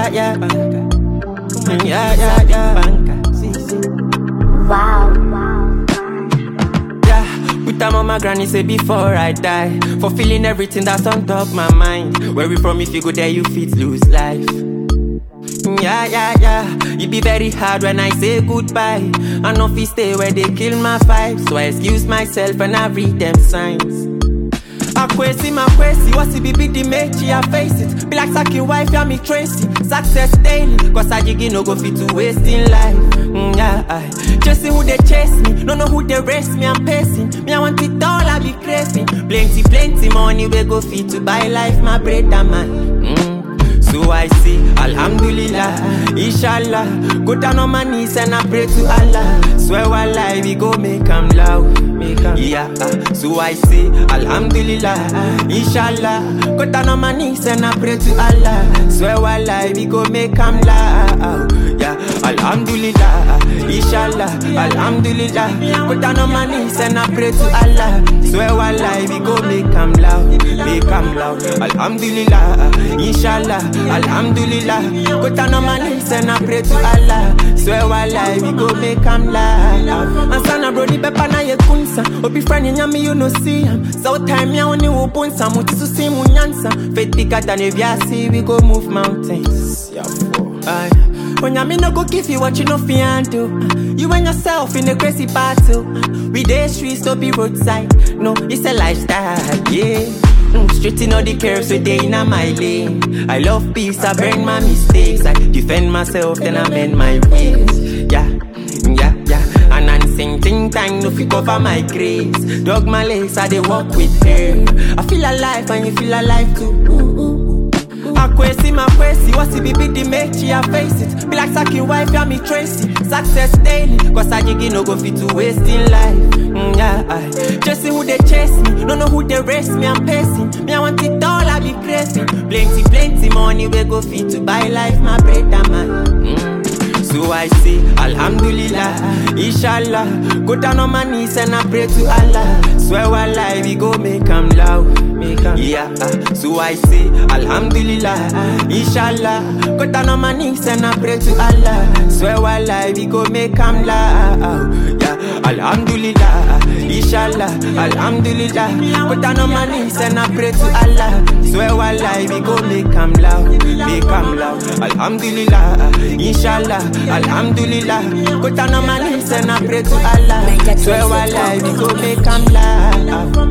yeah. Yeah. Wow. Yeah, put them on my granny say before I die. For feeling everything that's on top my mind. Where we from, if you go there you fit lose life. Yeah. It be very hard when I say goodbye. I know if you stay where they kill my vibe. So I excuse myself and I read them signs. I quasi my quasi, what's it be the mechi, I face it. Be like sucking wife, yeah me Tracy. Success daily, cause I jiggy no go fit to wasting life. Yeah, just see who they chase me, no know who they race me, I'm pacing. Me I want it all, I be craving. Plenty money we go fit to buy life, my brother man. So I say, Alhamdulillah, Inshallah. Go down on my knees and I pray to Allah. Swear wallahi, we go make 'em loud. Yeah, so I say, Alhamdulillah, Inshallah. Go down on my knees and I pray to Allah. Swear wallahi, we go make 'em loud. Yeah, Alhamdulillah, Inshallah, Alhamdulillah. Go down on my knees and I pray to Allah. Swear wallahi, we go make 'em loud. Alhamdulillah, Inshallah, Alhamdulillah. Go down on my knees and I pray to Allah. Swear wallahi, we go make 'em loud. And sana brody bepa na ye kunsa. Obi friend nyami you no see him. So time ya oni wo ponsa. Muti su si mu nyansa. Faith bigger than if ya see, we go move mountains. Yeah, when I no go give you what you know fi do. You and yourself in a crazy battle. We day streets to be roadside. No, it's a lifestyle, yeah. Straight in all the curves, so they in my lane. I love peace, I burn my mistakes. I defend myself, then I mend my ways. Yeah. And I'm sing ting tang, no fi cover my grace. Dog my legs, I they walk with her. I feel alive and you feel alive too. I quasi my quasi, what's it be the mechi, I face it. Be like sucking wife, yeah me Tracy. Success daily, cause I jiggy no go fit to wasting life. Yeah, just see who they chase me, no know who they race me, I'm pacing. Me I want it all, I be craving. Plenty money we go fit to buy life, my brother man. So I say, Alhamdulillah, Inshallah. Go down on my knees and I pray to Allah. Swear wallahi, we go make 'em loud. Yeah, so I say, Alhamdulillah, Inshallah. Go down on my knees and I pray to Allah. Swear wallahi, we go make 'em loud. Yeah, Alhamdulillah, Inshallah, Alhamdulillah. Go down on my knees and I pray to Allah. Swear wallahi, we go make 'em loud. Alhamdulillah, Inshallah, Alhamdulillah. Go down on my knees and I pray to Allah. Swear wallahi, we go make 'em loud.